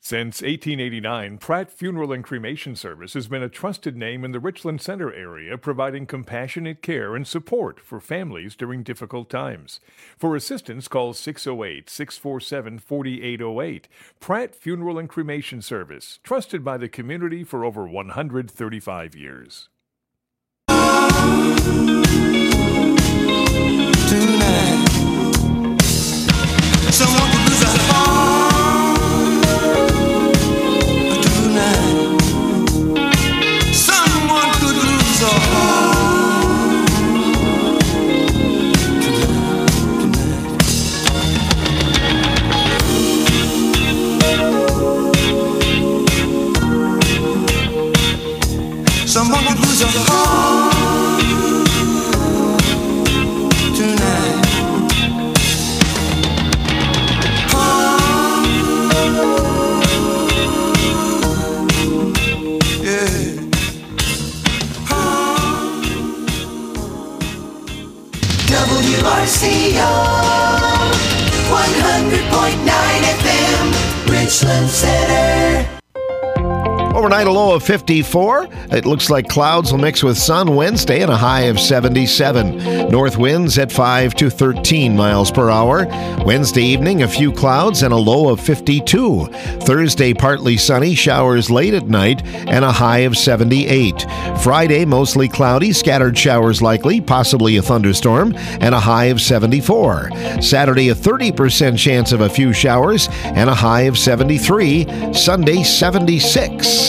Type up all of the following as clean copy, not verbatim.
Since 1889, Pratt Funeral and Cremation Service has been a trusted name in the Richland Center area, providing compassionate care and support for families during difficult times. For assistance, call 608-647-4808. Pratt Funeral and Cremation Service, trusted by the community for over 135 years. Tonight, someone could lose a heart. Someone could lose a heart tonight. Someone could lose a heart tonight. WRCO 100.9 FM, Richland Center. Overnight, a low of 54. It looks like clouds will mix with sun Wednesday and a high of 77. North winds at 5 to 13 miles per hour. Wednesday evening, a few clouds and a low of 52. Thursday, partly sunny, showers late at night and a high of 78. Friday, mostly cloudy, scattered showers likely, possibly a thunderstorm, and a high of 74. Saturday, a 30% chance of a few showers and a high of 73. Sunday, 76.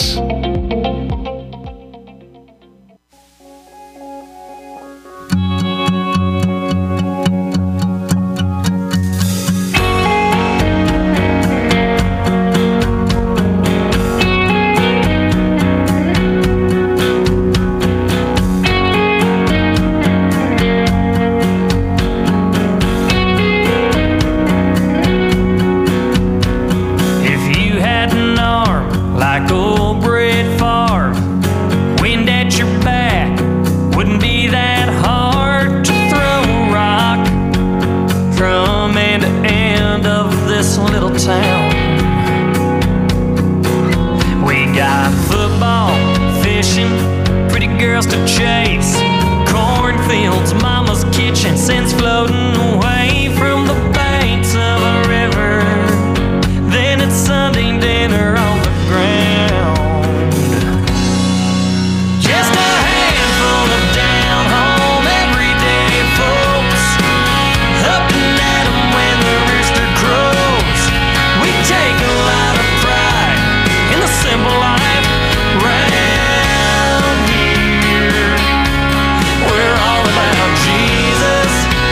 We're all about Jesus.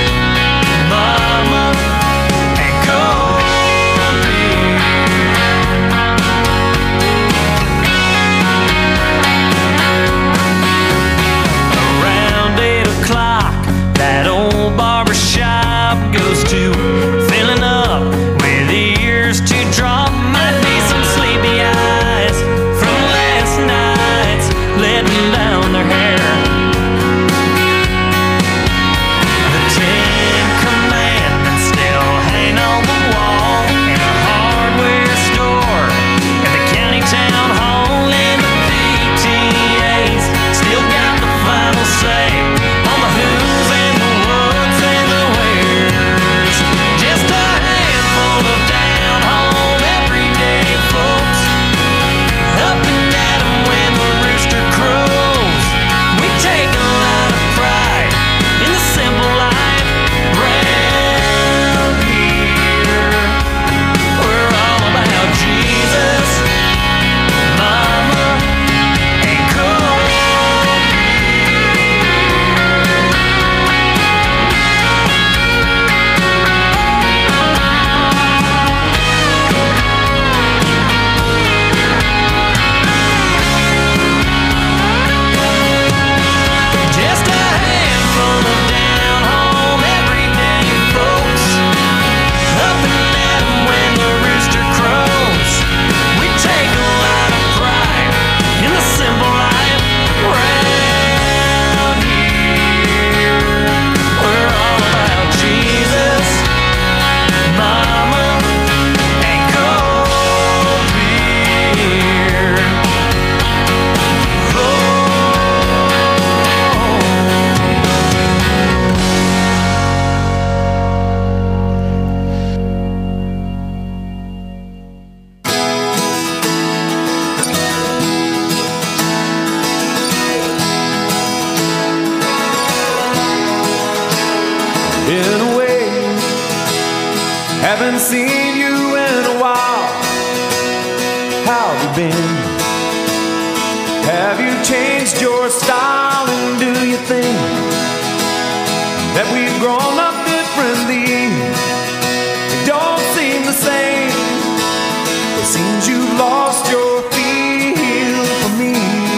Haven't seen you in a while. How have you been? Have you changed your style? And do you think that we've grown up differently? It don't seem the same. It seems you've lost your feel for me.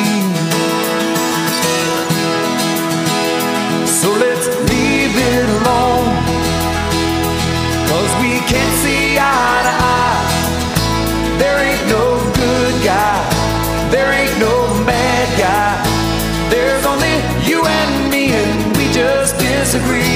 So let's leave it alone, 'cause we can't see eye to eye. There ain't no good guy, there ain't no bad guy. There's only you and me, and we just disagree.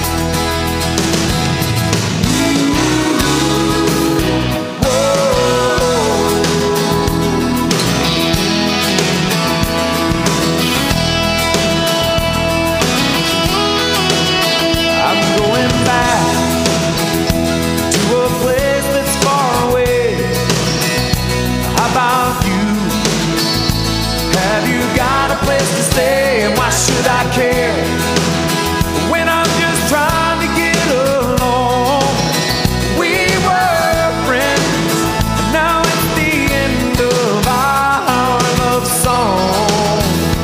And why should I care when I'm just trying to get along? We were friends, and now it's the end of our love song.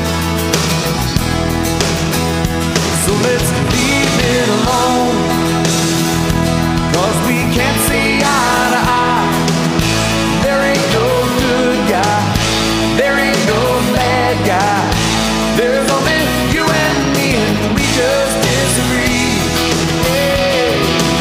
So let's leave it alone, 'cause we can't see eye to eye. There ain't no good guy, there ain't no bad guy. There's only you and me, and we just disagree. Yeah.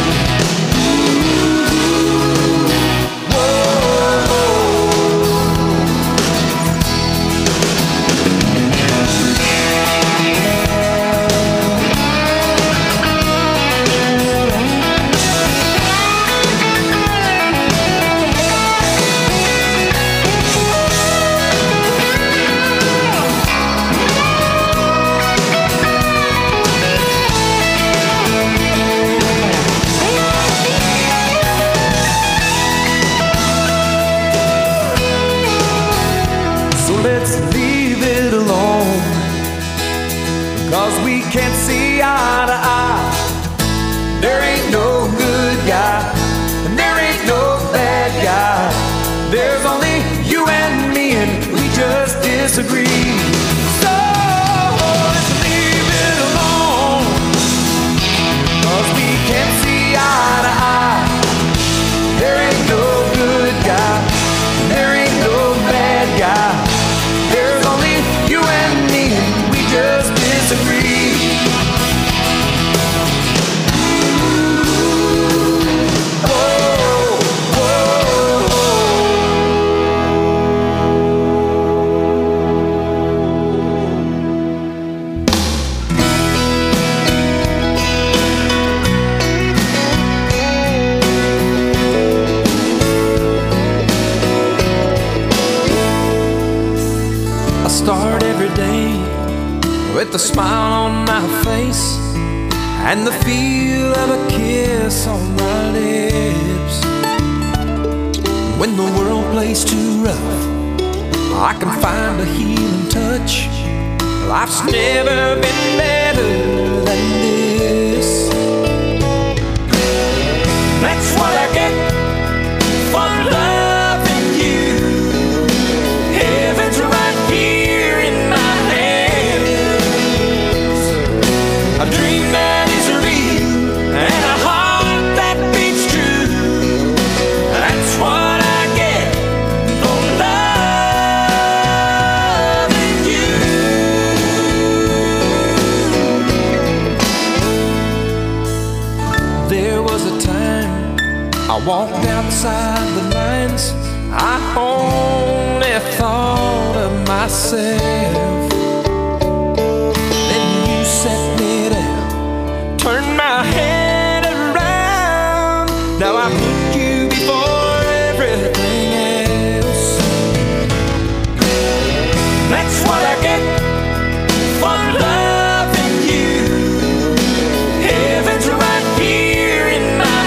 Let's leave it alone, 'cause we can't see eye to eye. There ain't no good guy, and there ain't no bad guy. There's only you and me, and we just disagree. So let's leave it alone, 'cause we can't see eye to eye. There ain't no good guy, and there ain't no bad guy. There's only you and me, and we just disagree. Start every day with a smile on my face and the feel of a kiss on my lips. When the world plays too rough, I can find a healing touch. Life's never been better than this. That's what I get for loving you. Heaven's right here in my hands. A dream that is real and a heart that beats true. That's what I get for loving you. There was a time I walked outside the lines. I only thought of myself. Then you set me down, turned my head around. Now I put you before everything else. That's what I get for loving you. Heaven's right here in my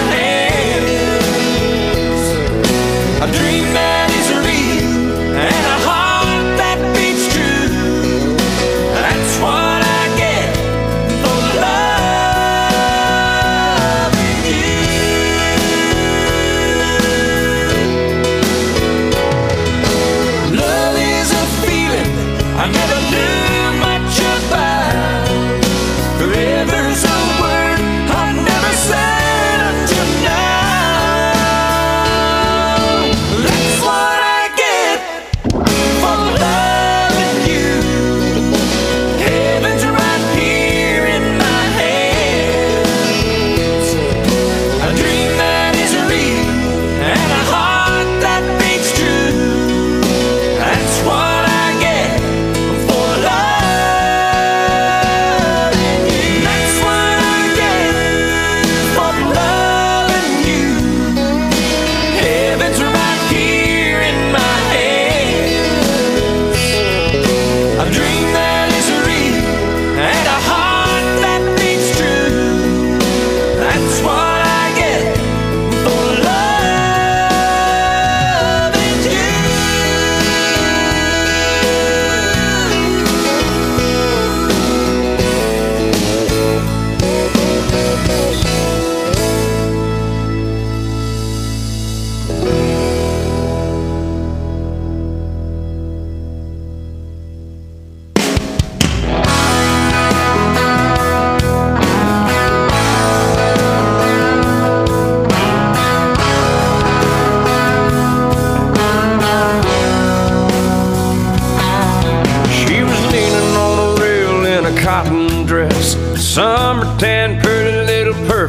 hands. A dream that is real and a heart that beats true. That's what I get for loving you.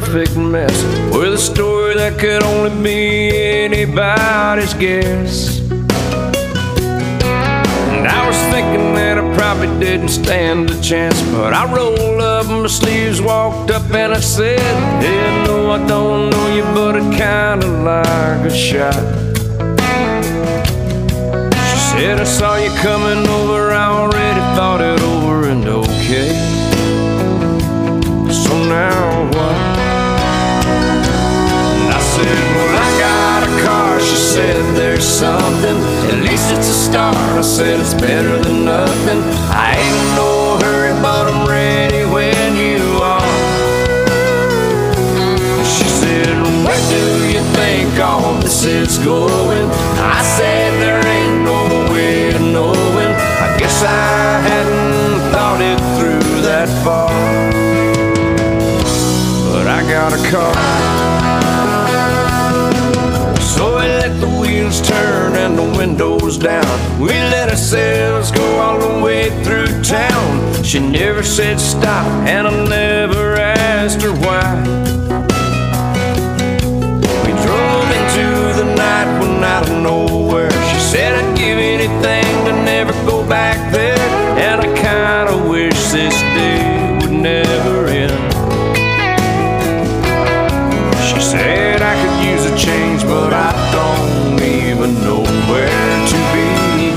perfect mess with a story that could only be anybody's guess. And I was thinking that I probably didn't stand a chance, but I rolled up my sleeves, walked up and I said, hey, no, I don't know you, but I'd kinda like a shot. She said, I saw you coming over, I already thought it over and okay. So now what? And I said, well, I got a car. She said, there's something, at least it's a start. I said, it's better than nothing. I ain't in no hurry, but I'm ready when you are. She said, where do you think all this is going? I said, there ain't no way of knowing. I guess I hadn't thought it through that far. But I got a car. So we let the wheels turn and the windows down. We let ourselves go all the way through town. She never said stop, and I never asked her why. We drove into the night when out of nowhere. She said I'd give anything to never go back there. And I kinda wish this day would never end. She said I could use a change, but I don't even know where to begin.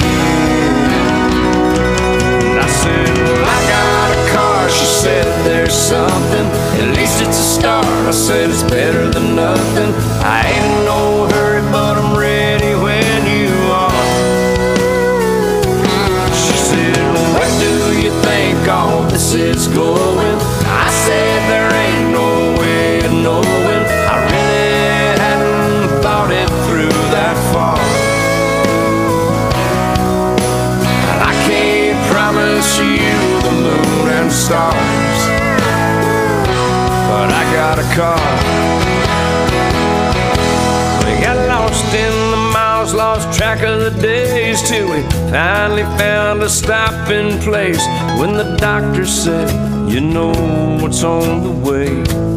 And I said, well, I got a car. She said, there's something, at least it's a start. I said, it's better than nothing. I ain't in no hurry, but I'm ready when you are. She said, where do you think all this is going? I said, there ain't no way of knowing. I really hadn't thought it through that far. And I can't promise you the moon and stars, but I got a car. We got lost in the miles, lost track of the days, till we finally found a stopping place when the doctor said, you know what's on the way.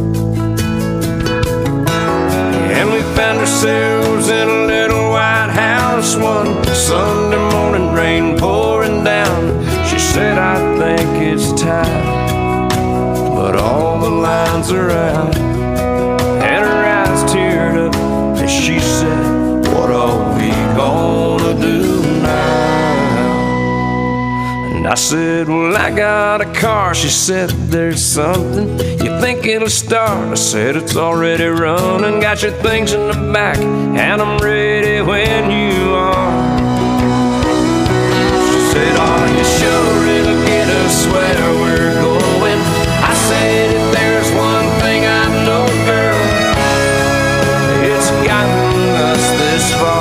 And we found ourselves in a little white house one Sunday morning, rain pouring down. She said, I think it's time, but all the lines are out. And her eyes teared up as she said, what are we gonna do now? And I said, well, I got a car. She said, there's something, you think it'll start? I said, it's already running, got your things in the back, and I'm ready when you are. She said, are you sure it'll get us where we're going? I said, if there's one thing I know, girl, it's gotten us this far.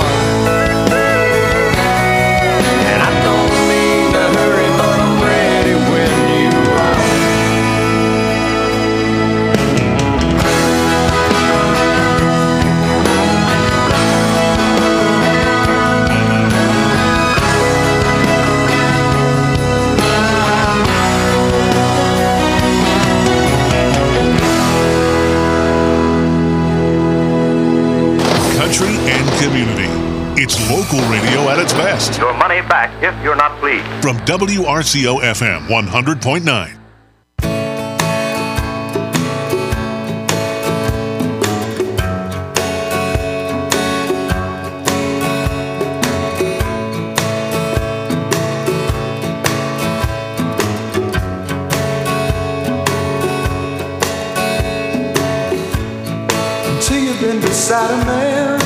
And I don't mean to hurry, but I'm ready when you are. Country and community. It's local radio at its best. Your money back if you're not pleased. From WRCO FM 100.9. Until you've been beside a man,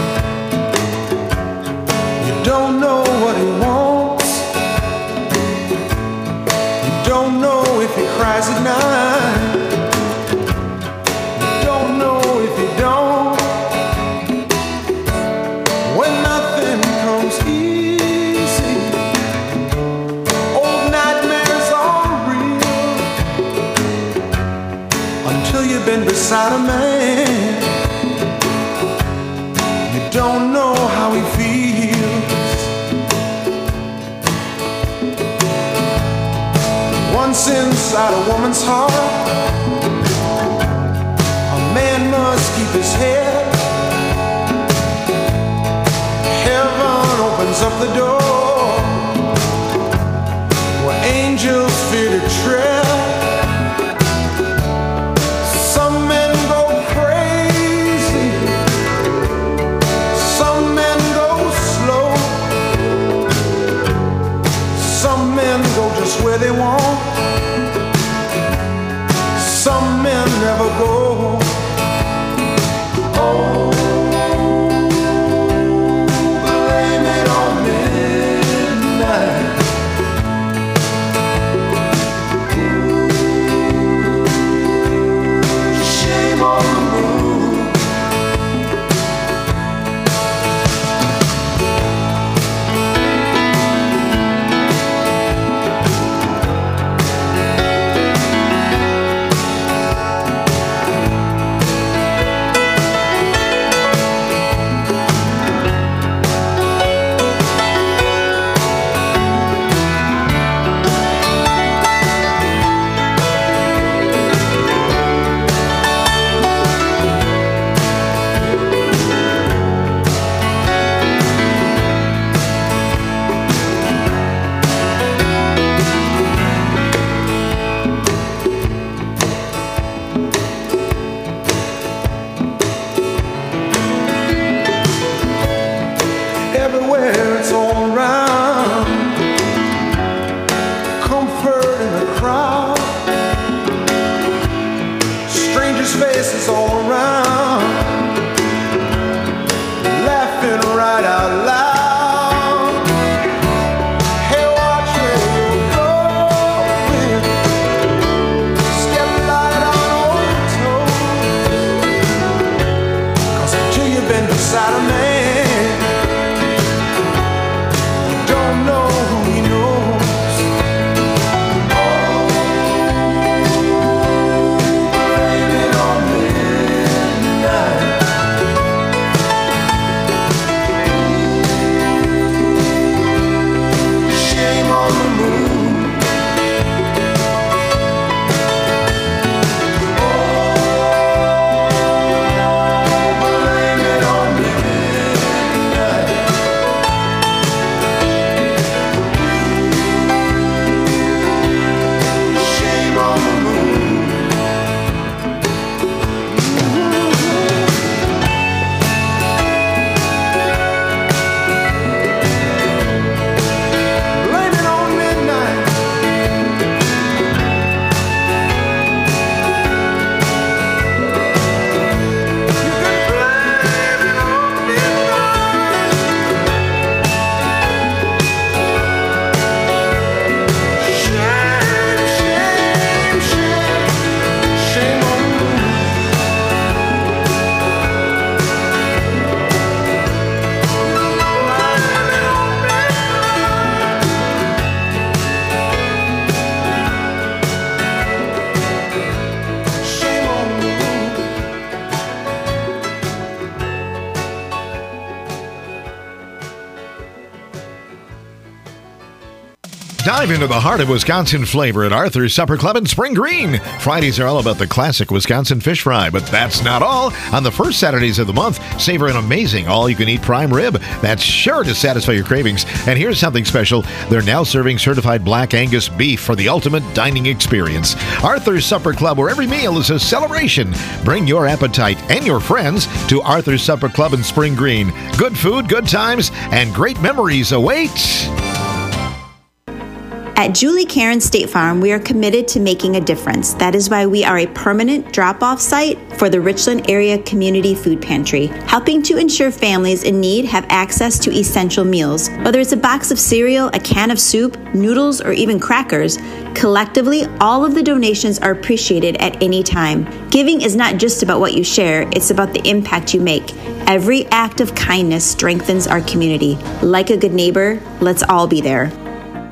you don't know what he wants. You don't know if he cries at night. You don't know if he don't. When nothing comes easy, old nightmares are real. Until you've been beside a man, you don't know how he feels. Once inside a woman's heart, a up the door where angels fear to tread. Some men go crazy, some men go slow, some men go just where they want, some men never go. Oh, blame it on midnight. Shame on the moon. Everywhere it's all around, comfort in the crowd, strangers' faces all around, laughing right out loud. Hey, watch where you're going, step light on old toes, 'cause until you've been beside a man, know who he knows. Oh, blame it on midnight. Shame on the moon. Oh, blame it on midnight. Shame on the moon. Blame it on midnight. You can blame it on midnight. Shame, shame, shame, shame on the moon. Shame on the moon. Dive into the heart of Wisconsin flavor at Arthur's Supper Club in Spring Green. Fridays are all about the classic Wisconsin fish fry, but that's not all. On the first Saturdays of the month, savor an amazing all-you-can-eat prime rib that's sure to satisfy your cravings. And here's something special. They're now serving certified Black Angus beef for the ultimate dining experience. Arthur's Supper Club, where every meal is a celebration. Bring your appetite and your friends to Arthur's Supper Club in Spring Green. Good food, good times, and great memories await. At Julie Karen State Farm, we are committed to making a difference. That is why we are a permanent drop-off site for the Richland Area Community Food Pantry, helping to ensure families in need have access to essential meals. Whether it's a box of cereal, a can of soup, noodles, or even crackers, collectively, all of the donations are appreciated at any time. Giving is not just about what you share, it's about the impact you make. Every act of kindness strengthens our community. Like a good neighbor, let's all be there.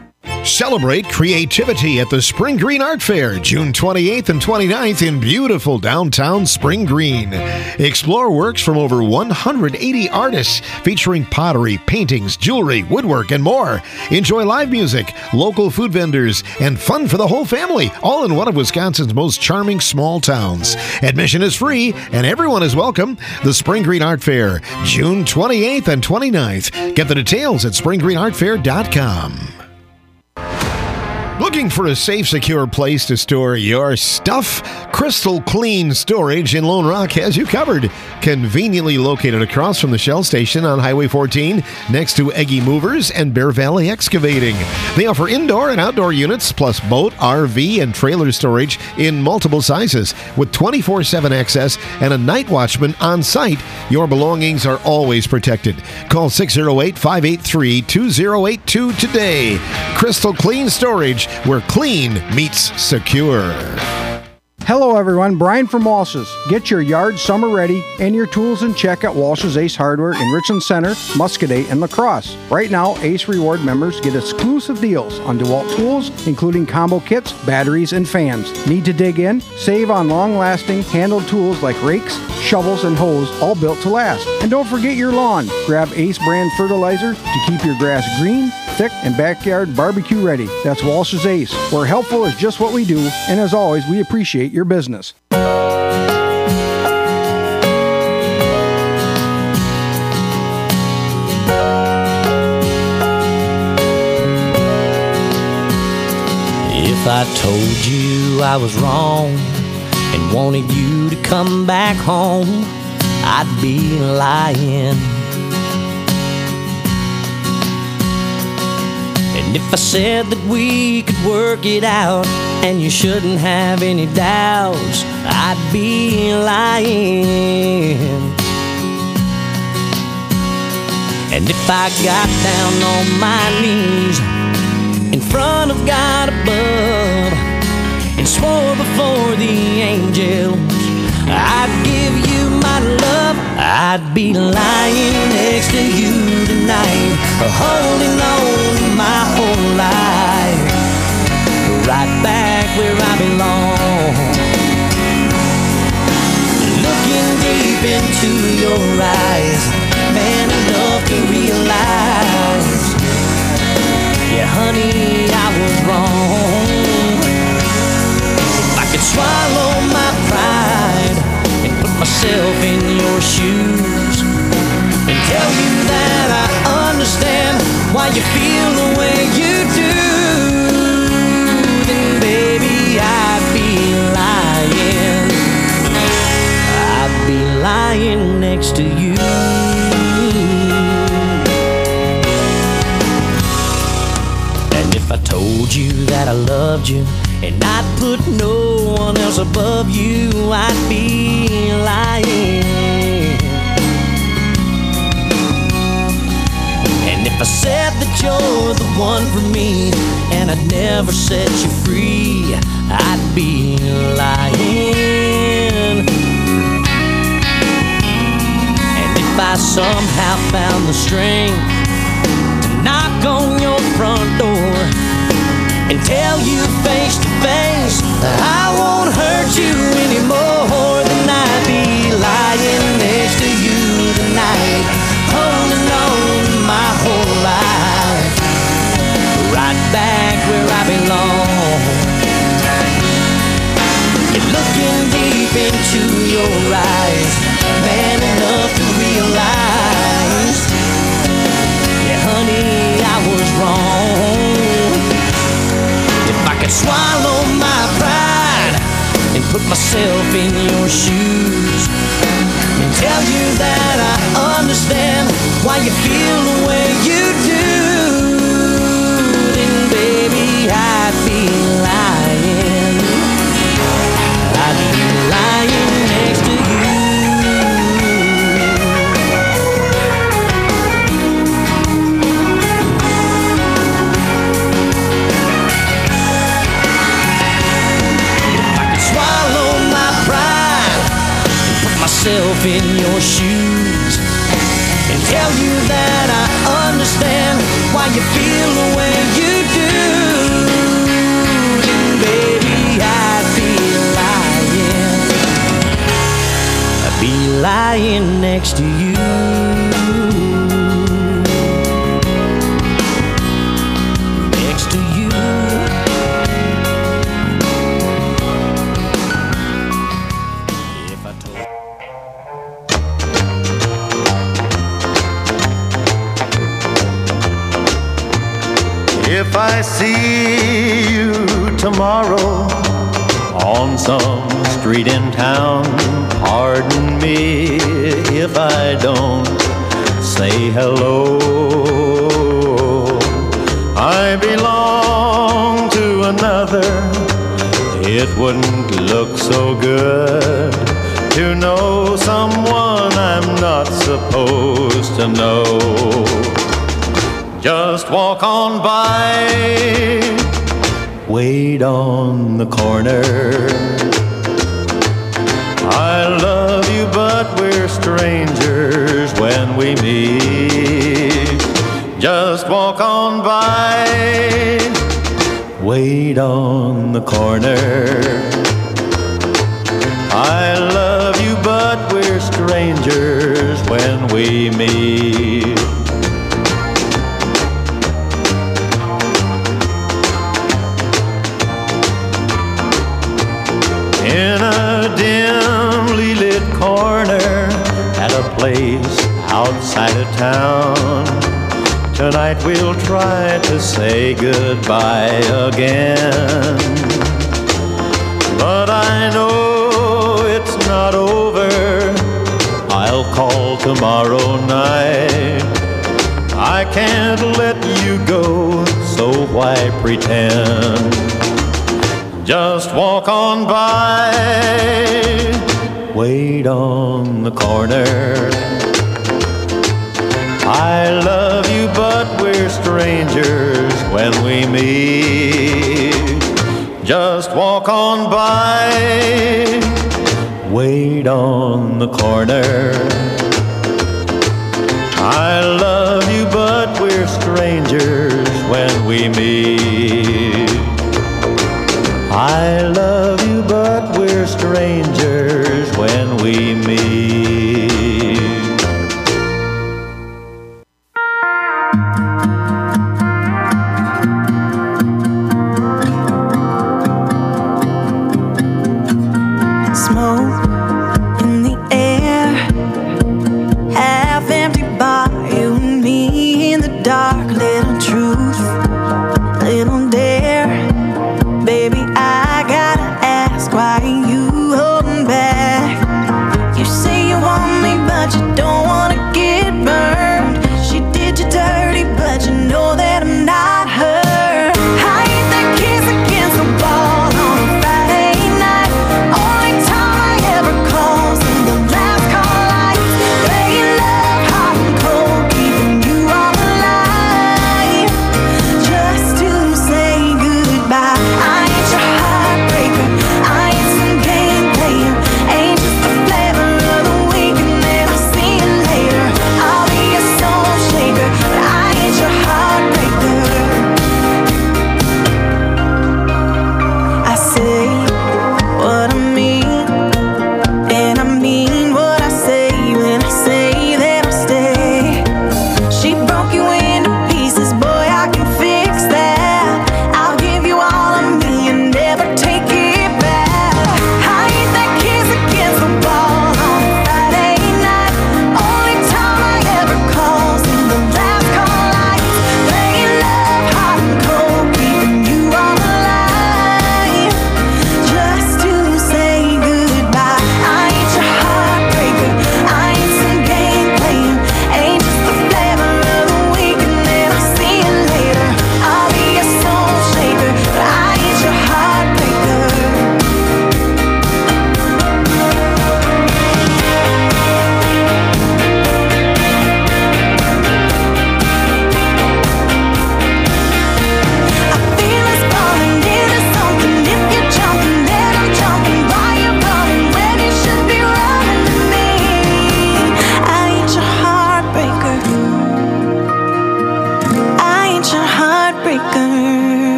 Celebrate creativity at the Spring Green Art Fair, June 28th and 29th in beautiful downtown Spring Green. Explore works from over 180 artists featuring pottery, paintings, jewelry, woodwork, and more. Enjoy live music, local food vendors, and fun for the whole family, all in one of Wisconsin's most charming small towns. Admission is free and everyone is welcome. The Spring Green Art Fair, June 28th and 29th. Get the details at springgreenartfair.com. Looking for a safe, secure place to store your stuff? Crystal Clean Storage in Lone Rock has you covered. Conveniently located across from the Shell Station on Highway 14, next to Eggy Movers and Bear Valley Excavating. They offer indoor and outdoor units, plus boat, RV, and trailer storage in multiple sizes. With 24/7 access and a night watchman on site, your belongings are always protected. Call 608-583-2082 today. Crystal Clean Storage, where clean meets secure. Hello everyone, Brian from Walsh's. Get your yard summer ready and your tools in check at Walsh's Ace Hardware in Richland Center, Muscoda, and La Crosse. Right now, Ace Reward members get exclusive deals on DeWalt tools, including combo kits, batteries, and fans. Need to dig in? Save on long-lasting handled tools like rakes, shovels, and hoes, all built to last. And don't forget your lawn. Grab Ace brand fertilizer to keep your grass green, thick, and backyard barbecue ready. That's Walsh's Ace, where helpful is just what we do, and as always, we appreciate your business. If I told you I was wrong and wanted you to come back home, I'd be lying. And if I said that we could work it out and you shouldn't have any doubts, I'd be lying. And if I got down on my knees in front of God above and swore before the angels I'd give you my love, I'd be lying next to you tonight, holding on my whole life, right back where I belong. Looking deep into your eyes, man enough to realize, yeah, honey, I was wrong. If I could swallow my pride and put myself in your shoes and tell you that I understand why you feel the way you do, then baby, I'd be lying. I'd be lying next to you. And if I told you that I loved you and I'd put no one else above you, I'd be lying. And if I said that you're the one for me and I'd never set you free, I'd be lying. And if I somehow found the strength to knock on your front door and tell you face to face that I won't hurt you anymore, then I'd be lying next to you tonight, holding on my whole life, right back where I belong. You're looking deep into your eyes, man enough to realize, yeah, honey, I was wrong. If I could swallow my pride and put myself in your shoes and tell you that I understand why you feel the way you do, then baby, I'd be lying. I'd be lying next to you. Myself in your shoes and tell you that I understand why you feel the way you do, lying next to you. Next to you. If I told If I see you tomorrow on some street in town, pardon me if I don't say hello. I belong to another. It wouldn't look so good to know someone I'm not supposed to know. Just walk on by, wait on the corner. I love you, but we're strangers when we meet. Just walk on by, wait on the corner. I love you, but we're strangers when we meet. In a dimly lit corner at a place outside of town, tonight we'll try to say goodbye again. But I know it's not over. I'll call tomorrow night. I can't let you go, so why pretend? Just walk on by, wait on the corner. I love you, but we're strangers when we meet. Just walk on by, wait on the corner. I love you, but we're strangers when we meet. I love you, but we're strangers when we meet. Smoke in the air, half-empty bar, you and me in the dark. Little truth, little dare. Baby, I gotta ask, why are you holding back? You say you want me, but you don't wanna get burned. She did you dirty, but you know that I'm not her. I hit that kiss against the wall on a Friday night. Only time I ever call's in the last call lights. Playing love hot and cold, keeping you all alive.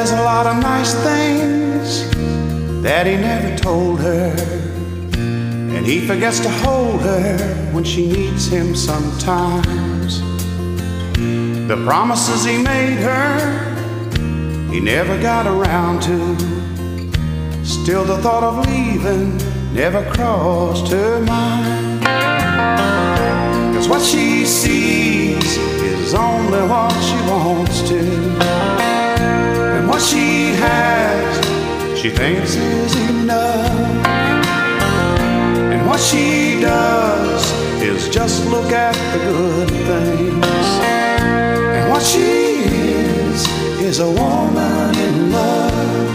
there's a lot of nice things that he never told her, and he forgets to hold her when she needs him sometimes. The promises he made her, he never got around to. Still the thought of leaving never crossed her mind. 'Cause what she sees is only what she wants to, and what she has she thinks is enough. And what she does is just look at the good things. And what she is a woman in love.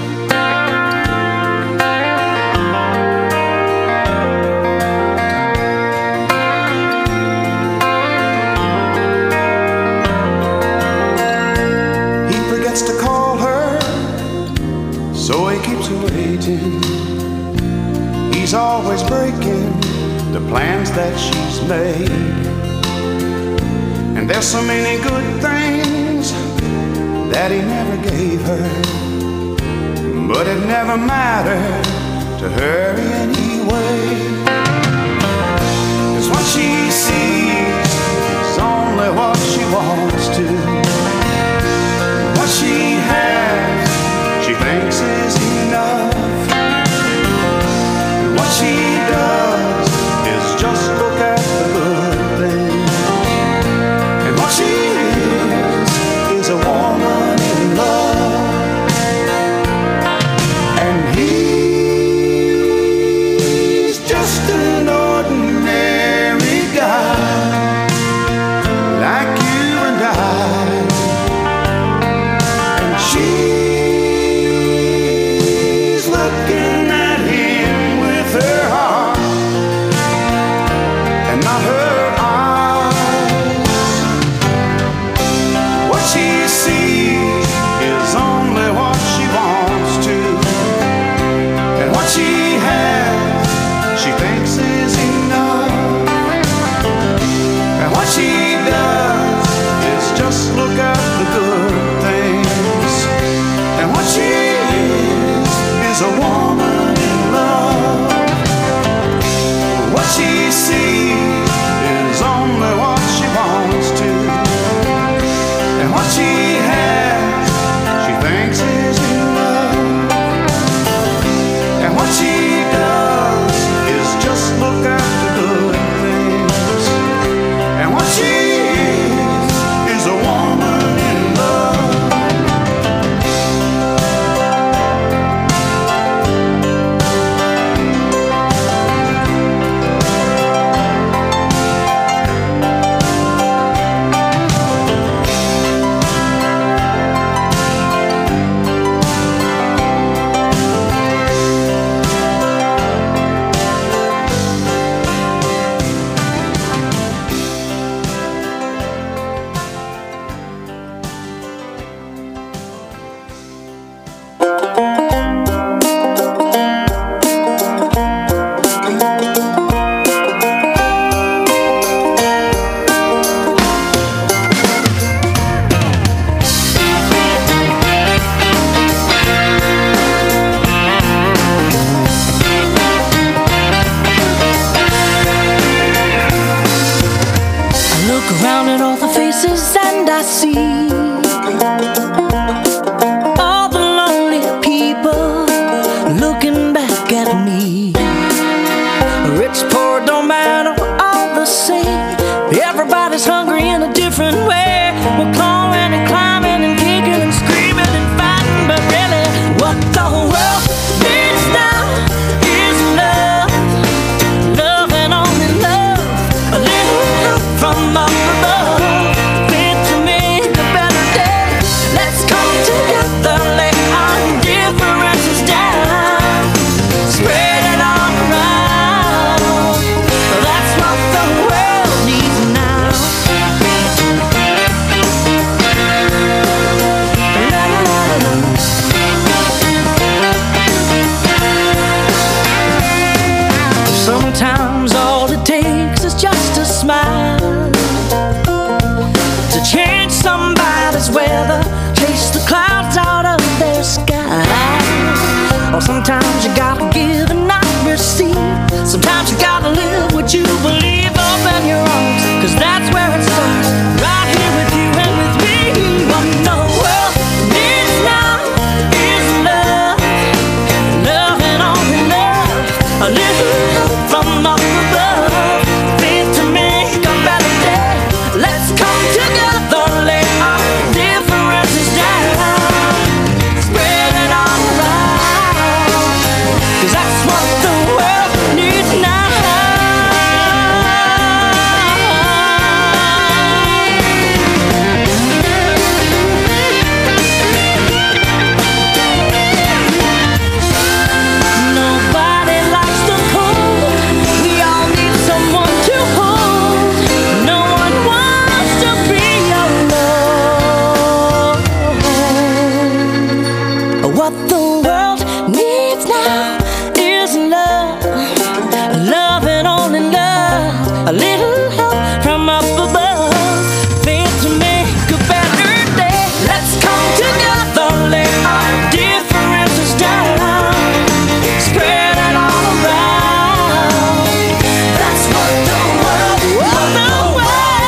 He forgets to call her, so he keeps her waiting. He's always breaking the plans that she's made. And there's so many good things that he never gave her, but it never mattered to her anyway. 'Cause what she sees is only what she wants to. What she has she thinks is enough. And what she does is just look at the good things. And what she is a woman in love. And he's just an ordinary guy, like you and I. And she's looking at him with her heart. what the world needs now is love. Love and only love. A little help from up above. Think to make a better day. Let's come together, lay our differences down. Spread it all around. That's what the world needs now.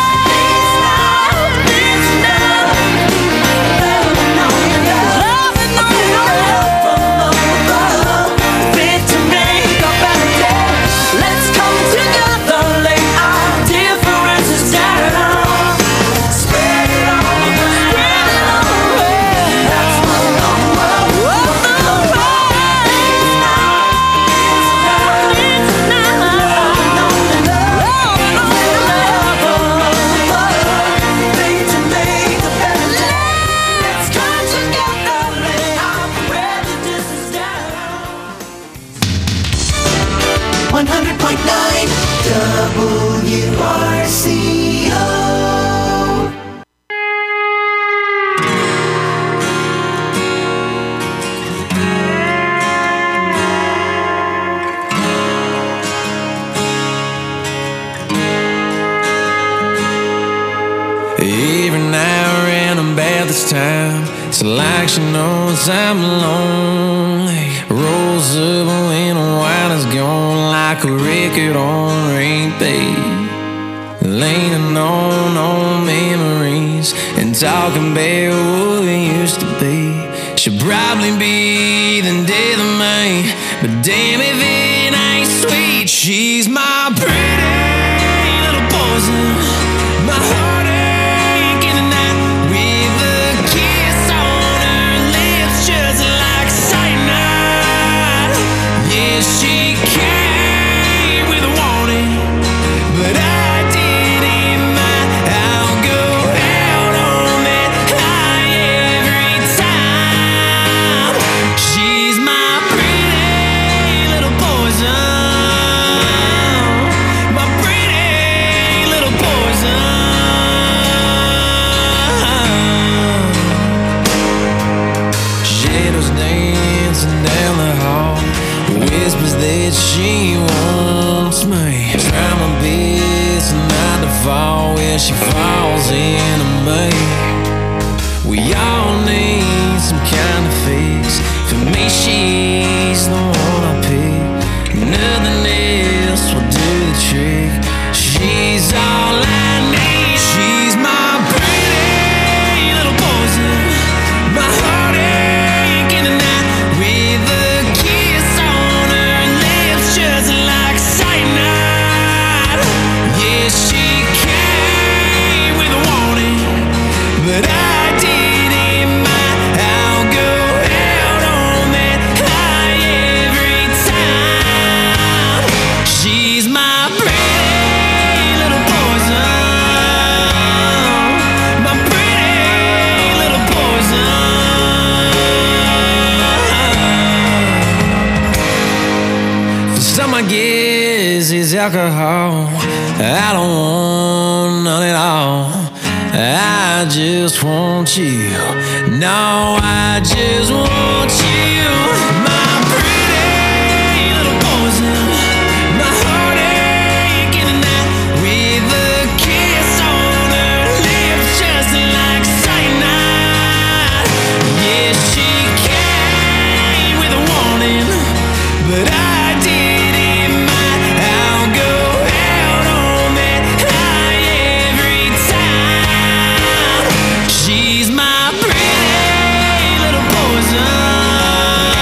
It's like she knows I'm lonely. Rolls up when the wine is gone, like a record on repeat. Leaning on old memories and talking about what it used to be. She'll probably be the death of me, but damn if it ain't sweet. She's my pretty little poison, my heartache in the night. With a kiss on her lips, just like cyanide. Yeah, she came with a warning, but I didn't mind. I'll go out on that high every time. She's my pretty little poison, my pretty little poison. Shadows dancing down the hall, whispers that she wants me. Try my best not to fall where she falls into me. We all need some kind of fix. For me, she's the one I pick. Nothing else will do the trick. She's all I need. She's my pretty little poison, my heartache in the night. With a kiss on her lips, just like cyanide. Yeah, she came with a warning, but I didn't mind. I'll go out on that high every time. She's my pretty little poison, my pretty little poison. For some, I guess it's alcohol. I don't want none at all. I just want you. No, I just want you. My pretty little poison, my heartache in the night. With a kiss on her lips, just like cyanide. Yeah, she came with a warning, but I didn't mind. I'll go out on that high every time. She's my pretty little poison,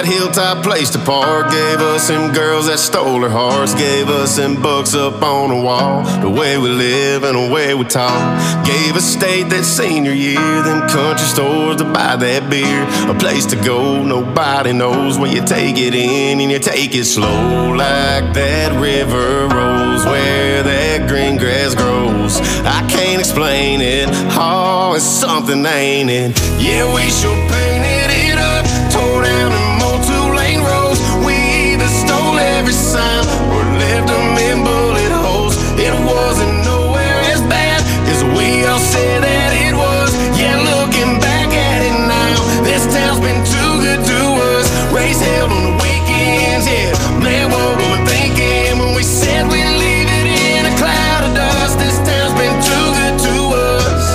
that hilltop place to park. Gave us them girls that stole our hearts. Gave us them books up on the wall. The way we live and the way we talk. Gave us state that senior year. Them country stores to buy that beer. A place to go, nobody knows. When you take it in and you take it slow. Like that river rolls where that green grass grows. I can't explain it. Oh, it's something, ain't it? Yeah, we sure painted it up. Tore down them old two-lane roads. We either stole every sign or left them in bullet holes. It wasn't nowhere as bad as we all said that it was. Yeah, looking back at it now, this town's been too good to us. Race held on the weekends, yeah. Man, what were we thinking when we said we'd leave it in a cloud of dust? This town's been too good to us.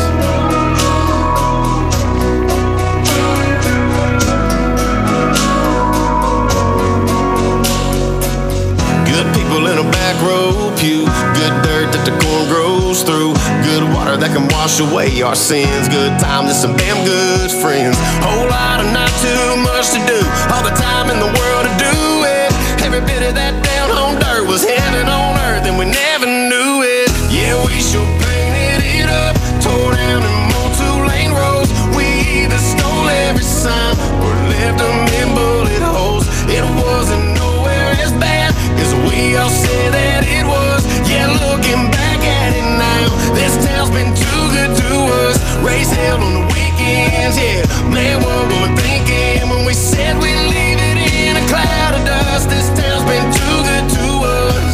Good people in a back row pew. Good dirt that the corn grows through. Good water that can wash away our sins. Good times and some damn good friends. Whole lot of not too much to do. All the time in the world to do it. Every bit of that down home dirt was heaven on earth, and we never knew it. Yeah, we sure painted it up. Tore down them old two-lane roads. We either stole every sign or left them in bullet holes. It wasn't nowhere as bad as we all said that it was. Yeah, looking back at it now, this town's been too good to us. Race held on the weekends, yeah. Man, what were we thinking when we said we'd leave it in a cloud of dust? This town's been too good to us.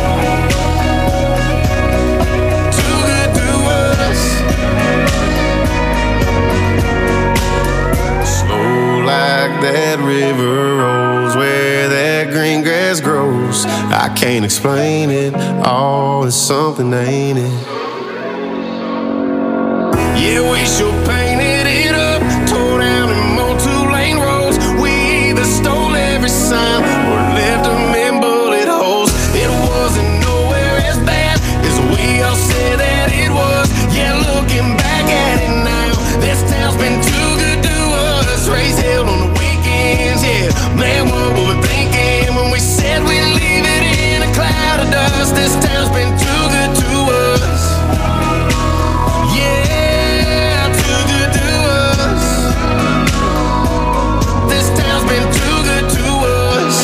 Too good to us. Slow like that river rolls where that green grass grows. I can't explain it. Oh, it's something, ain't it? Yeah, we sure painted it up. Tore down them old two-lane roads. We either stole every sign or left them in bullet holes. It wasn't nowhere as bad as we all said that it was. Yeah, looking back at it now, this town's been too good to us. Race held on the weekends, yeah. Man, what were we thinking when we said we'd leave it in a cloud of dust? This town's been too good to us. Yeah, too good to us. This town's been too good to us.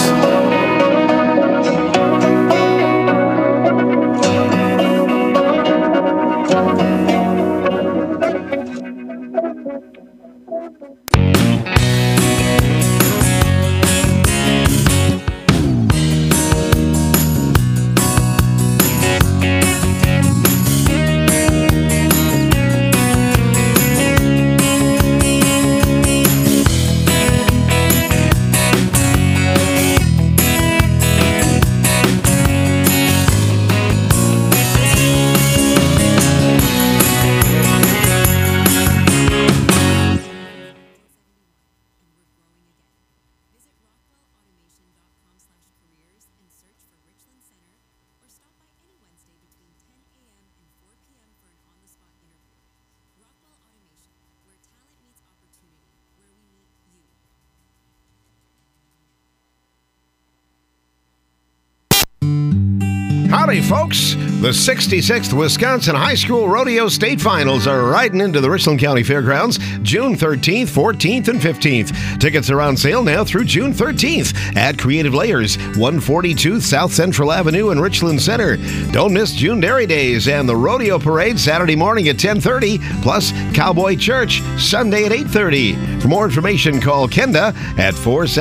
Howdy, folks. The 66th Wisconsin High School Rodeo State Finals are riding into the Richland County Fairgrounds June 13th, 14th, and 15th. Tickets are on sale now through June 13th at Creative Layers, 142 South Central Avenue in Richland Center. Don't miss June Dairy Days and the Rodeo Parade Saturday morning at 10:30, plus Cowboy Church Sunday at 8:30. For more information, call Kenda at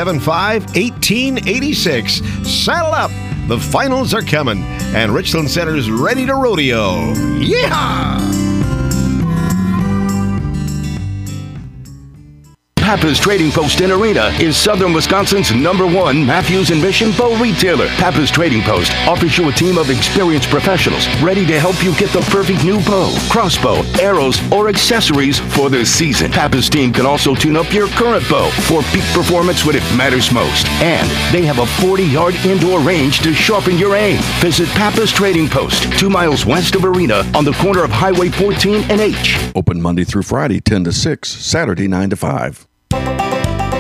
475-1886. Saddle up! The finals are coming, and Richland Center's ready to rodeo. Yeehaw! Pappas Trading Post in Arena is Southern Wisconsin's #1 Matthews and Mission bow retailer. Pappas Trading Post offers you a team of experienced professionals ready to help you get the perfect new bow, crossbow, arrows, or accessories for the season. Pappas team can also tune up your current bow for peak performance when it matters most. And they have a 40-yard indoor range to sharpen your aim. Visit Pappas Trading Post, 2 miles west of Arena on the corner of Highway 14 and H. Open Monday through Friday, 10 to 6, Saturday, 9 to 5.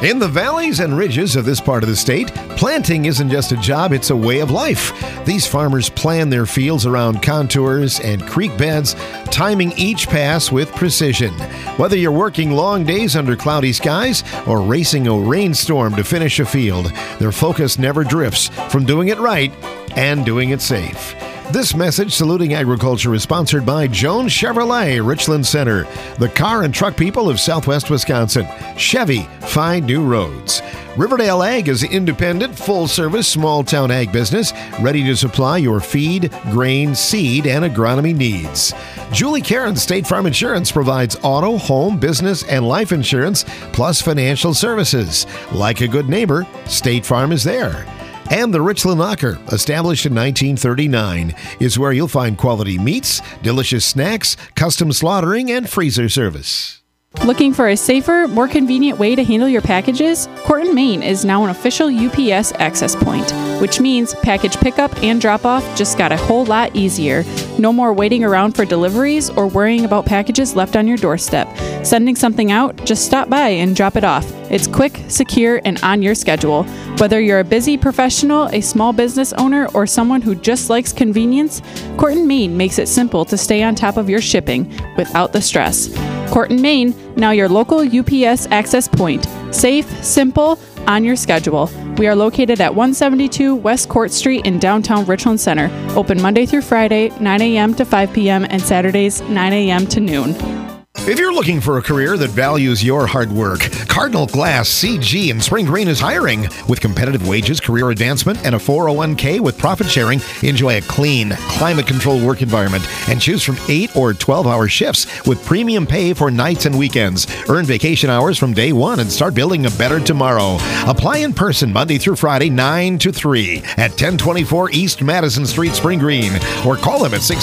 In the valleys and ridges of this part of the state, planting isn't just a job, it's a way of life. These farmers plan their fields around contours and creek beds, timing each pass with precision. Whether you're working long days under cloudy skies or racing a rainstorm to finish a field, their focus never drifts from doing it right and doing it safe. This message saluting agriculture is sponsored by Jones Chevrolet, Richland Center, the car and truck people of Southwest Wisconsin. Chevy, find new roads. Riverdale Ag is an independent, full-service, small-town ag business ready to supply your feed, grain, seed, and agronomy needs. Julie Karen State Farm Insurance provides auto, home, business, and life insurance, plus financial services. Like a good neighbor, State Farm is there. And the Richland Locker, established in 1939, is where you'll find quality meats, delicious snacks, custom slaughtering, and freezer service. Looking for a safer, more convenient way to handle your packages? Corton, Maine is now an official UPS access point, which means package pickup and drop-off just got a whole lot easier. No more waiting around for deliveries or worrying about packages left on your doorstep. Sending something out? Just stop by and drop it off. It's quick, secure, and on your schedule. Whether you're a busy professional, a small business owner, or someone who just likes convenience, Corton, Maine makes it simple to stay on top of your shipping without the stress. Corton, Maine, now your local UPS access point. Safe, simple, on your schedule. We are located at 172 West Court Street in downtown Richland Center. Open Monday through Friday, 9 a.m. to 5 p.m. and Saturdays, 9 a.m. to noon. If you're looking for a career that values your hard work, Cardinal Glass CG in Spring Green is hiring. With competitive wages, career advancement, and a 401k with profit sharing, enjoy a clean, climate-controlled work environment and choose from 8 or 12-hour shifts with premium pay for nights and weekends. Earn vacation hours from day one and start building a better tomorrow. Apply in person Monday through Friday, 9 to 3 at 1024 East Madison Street, Spring Green, or call them at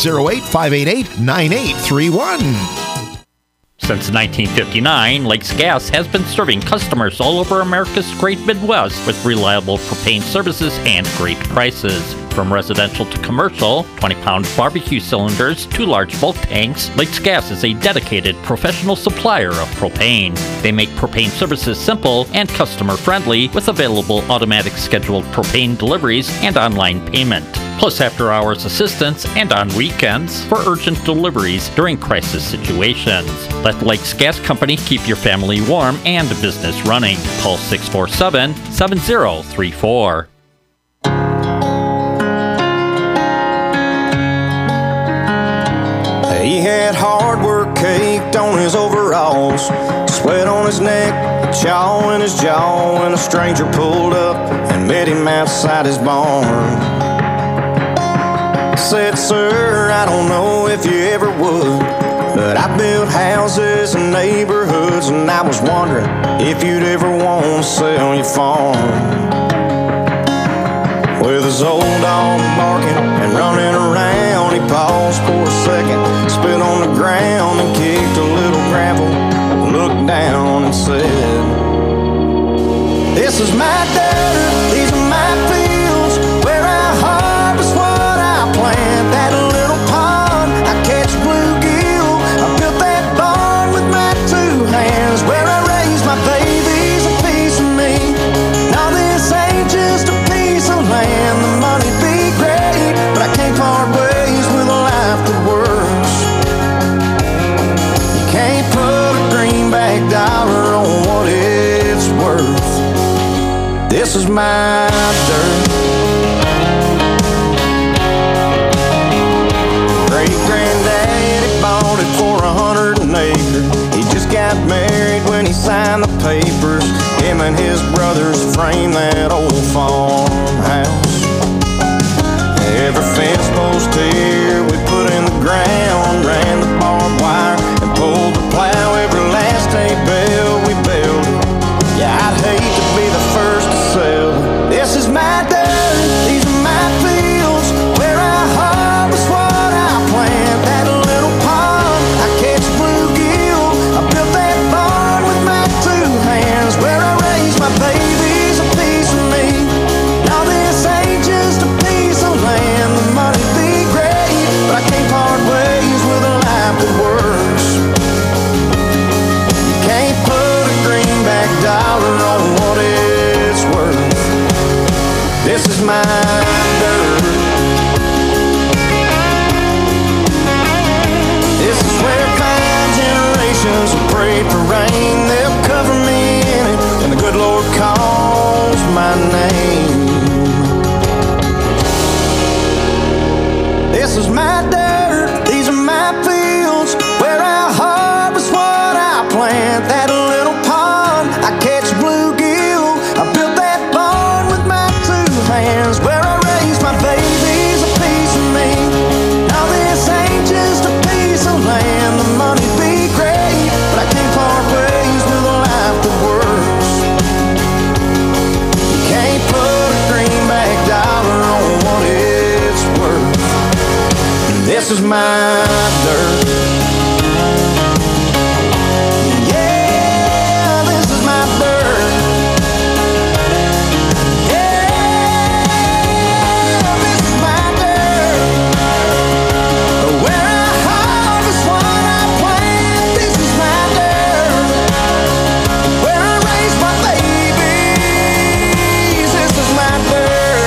608-588-9831. Since 1959, Lakes Gas has been serving customers all over America's great Midwest with reliable propane services and great prices. From residential to commercial, 20-pound barbecue cylinders to large bulk tanks, Lakes Gas is a dedicated professional supplier of propane. They make propane services simple and customer-friendly with available automatic scheduled propane deliveries and online payment, plus after-hours assistance and on weekends for urgent deliveries during crisis situations. Let Lakes Gas Company keep your family warm and business running. Call 647-7034. He had hard work caked on his overalls, sweat on his neck, a chaw in his jaw, and a stranger pulled up and met him outside his barn. Said, sir, I don't know if you ever would, but I built houses and neighborhoods, and I was wondering if you'd ever want to sell your farm. With his old dog barking and running around, he paused for a second, spit on the ground and kicked a little gravel, looked down and said, this is my dirt, these are my fields, where I harvest what I plant. That little pond, I catch bluegill, I built that barn with my 2 hands, where I raise my babies, a piece of me. Now this ain't just a piece of land, the money be great, but I can't part ways with a life that works. You can't put a greenback dollar on what it's worth. This is my dirt. Great-granddaddy bought it for 100 an acre. He just got married when he signed the papers. Him and his brothers framed that old farmhouse. Every fence post here we put in the ground, ran the barbed wire and pulled the plow. Every last hay bale we built it. Yeah, I'd hate to be the first to sell it. This is my is my dirt, these are my fields, where I harvest what I plant. That little pond, I catch bluegill. I built that barn with my 2 hands, where I raise my babies, a piece of me. Now this ain't just a piece of land. The money be great, but I can't part ways with a life that works. You can't put a greenback dollar on what it's worth. This is my dirt. Yeah, this is my dirt. Yeah, this is my dirt. Where I harvest what I plant. This is my dirt. Where I raise my babies. This is my dirt.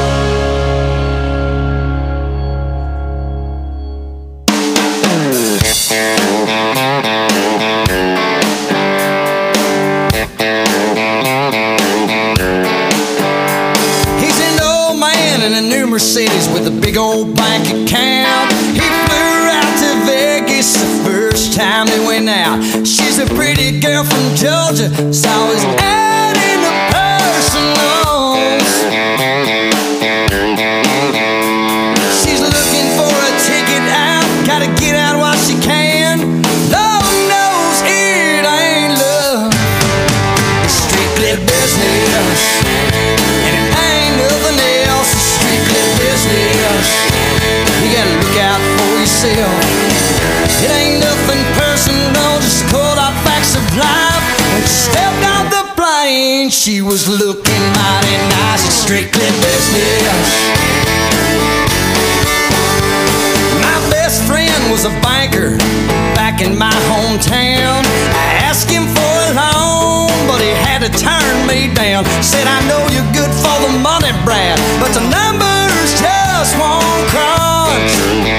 He's an old man in a new Mercedes with a big old bank account. He flew out to Vegas the first time they went out. She's a pretty girl from Georgia, saw his ad in the personals. She's looking for a ticket out, gotta get out while she can. Lord knows it ain't love, it's strictly business. And it ain't nothing else, it's strictly business. You gotta look out for yourself. It ain't nothing personal, just cold hard facts of life. When she stepped off the plane, she was looking mighty nice. It's strictly business. My best friend was a banker back in my hometown. I asked him for a loan, but he had to turn me down. Said, I know you're good for the money, Brad, but the numbers just won't crunch.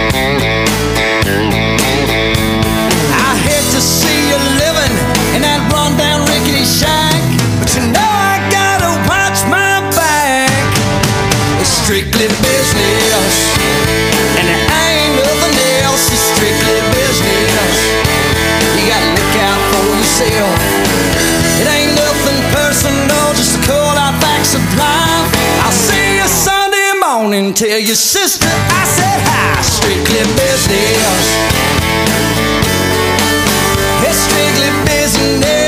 I hate to see you living in that rundown rickety shack, but you know I gotta watch my back. It's strictly business, and it ain't nothing else. It's strictly business. You gotta look out for yourself. It ain't nothing personal, just the cold hard facts of life. I'll see you Sunday morning, tell your sister I said hi. Strictly business. It's strictly business.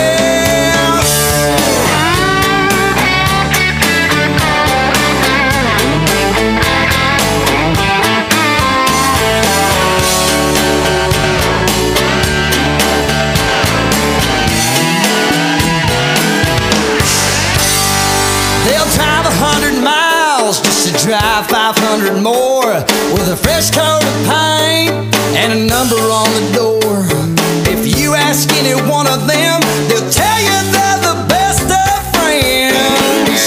They'll drive 100 miles just to drive 500 more, with a fresh coat of paint and a number on the door. If you ask any one of them, they'll tell you they're the best of friends.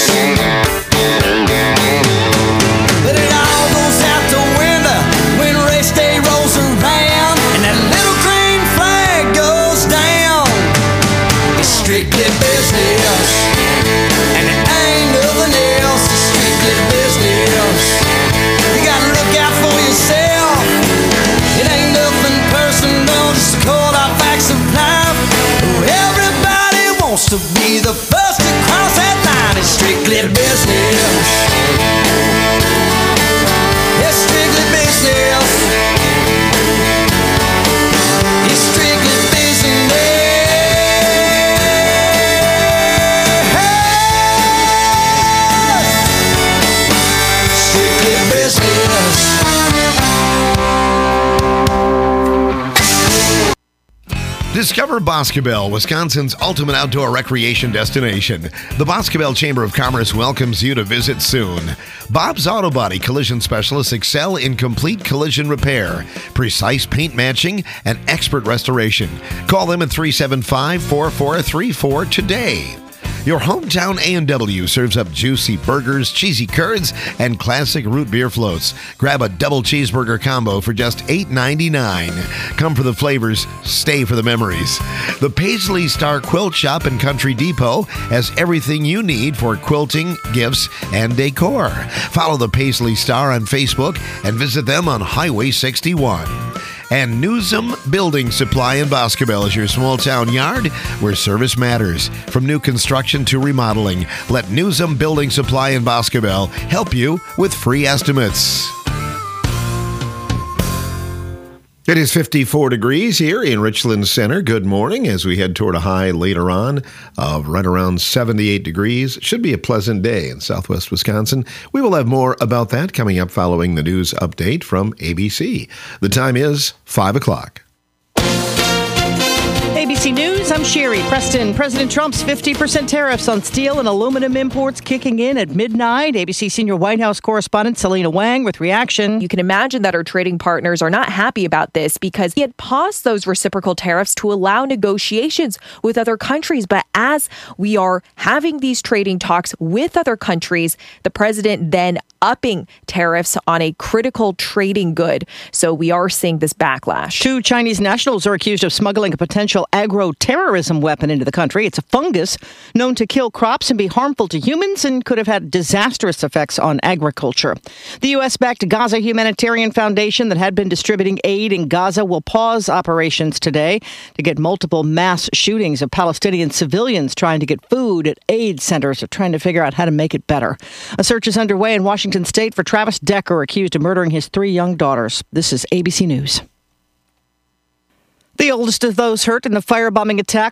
But it all goes out the window when race day rolls around and that little green flag goes down. It's strictly business, and it ain't nothing else. It's strictly business. You gotta look out for yourself. It ain't nothing personal, just the cold hard facts of life. Everybody wants to be the first to cross that line. It's strictly business. It's strictly business. It's strictly business. Strictly business. Discover Boscobel, Wisconsin's ultimate outdoor recreation destination. The Boscobel Chamber of Commerce welcomes you to visit soon. Bob's Auto Body collision specialists excel in complete collision repair, precise paint matching, and expert restoration. Call them at 375-4434 today. Your hometown A&W serves up juicy burgers, cheesy curds, and classic root beer floats. Grab a double cheeseburger combo for just $8.99. Come for the flavors, stay for the memories. The Paisley Star Quilt Shop in Country Depot has everything you need for quilting, gifts, and decor. Follow the Paisley Star on Facebook and visit them on Highway 61. And Newsom Building Supply in Boscobel is your small town yard where service matters. From new construction to remodeling, let Newsom Building Supply in Boscobel help you with free estimates. It is 54 degrees here in Richland Center. Good morning as we head toward a high later on of right around 78 degrees. It should be a pleasant day in southwest Wisconsin. We will have more about that coming up following the news update from ABC. The time is 5 o'clock. ABC News, I'm Sherry Preston. President Trump's 50% tariffs on steel and aluminum imports kicking in at midnight. ABC senior White House correspondent Selena Wang with reaction. You can imagine that our trading partners are not happy about this because he had paused those reciprocal tariffs to allow negotiations with other countries. But as we are having these trading talks with other countries, the president then upping tariffs on a critical trading good. So we are seeing this backlash. 2 Chinese nationals are accused of smuggling a potential agro-terrorism weapon into the country. It's a fungus known to kill crops and be harmful to humans and could have had disastrous effects on agriculture. The U.S.-backed Gaza Humanitarian Foundation that had been distributing aid in Gaza will pause operations today to get multiple mass shootings of Palestinian civilians trying to get food at aid centers. They're trying to figure out how to make it better. A search is underway in Washington State for Travis Decker, accused of murdering his 3 young daughters. This is ABC News. The oldest of those hurt in the firebombing attack